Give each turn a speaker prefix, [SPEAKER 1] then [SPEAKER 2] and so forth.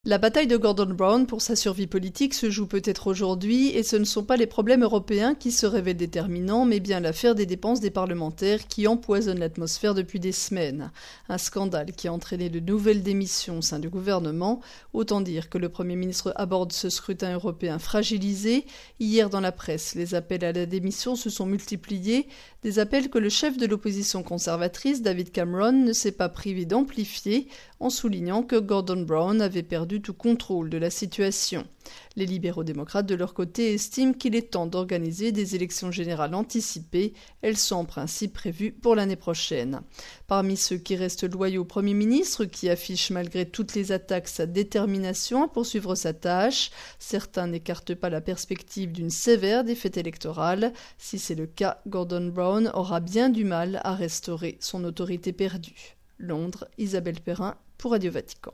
[SPEAKER 1] La bataille de Gordon Brown pour sa survie politique se joue peut-être aujourd'hui et ce ne sont pas les problèmes européens qui se révèlent déterminants, mais bien l'affaire des dépenses des parlementaires qui empoisonne l'atmosphère depuis des semaines. Un scandale qui a entraîné de nouvelles démissions au sein du gouvernement. Autant dire que le Premier ministre aborde ce scrutin européen fragilisé. Hier dans la presse, les appels à la démission se sont multipliés, des appels que le chef de l'opposition conservatrice, David Cameron, ne s'est pas privé d'amplifier en soulignant que Gordon Brown avait perdu tout contrôle de la situation. Les libéraux-démocrates, de leur côté, estiment qu'il est temps d'organiser des élections générales anticipées. Elles sont en principe prévues pour l'année prochaine. Parmi ceux qui restent loyaux au Premier ministre, qui affiche malgré toutes les attaques sa détermination à poursuivre sa tâche, certains n'écartent pas la perspective d'une sévère défaite électorale. Si c'est le cas, Gordon Brown aura bien du mal à restaurer son autorité perdue. Londres, Isabelle Perrin pour Radio Vatican.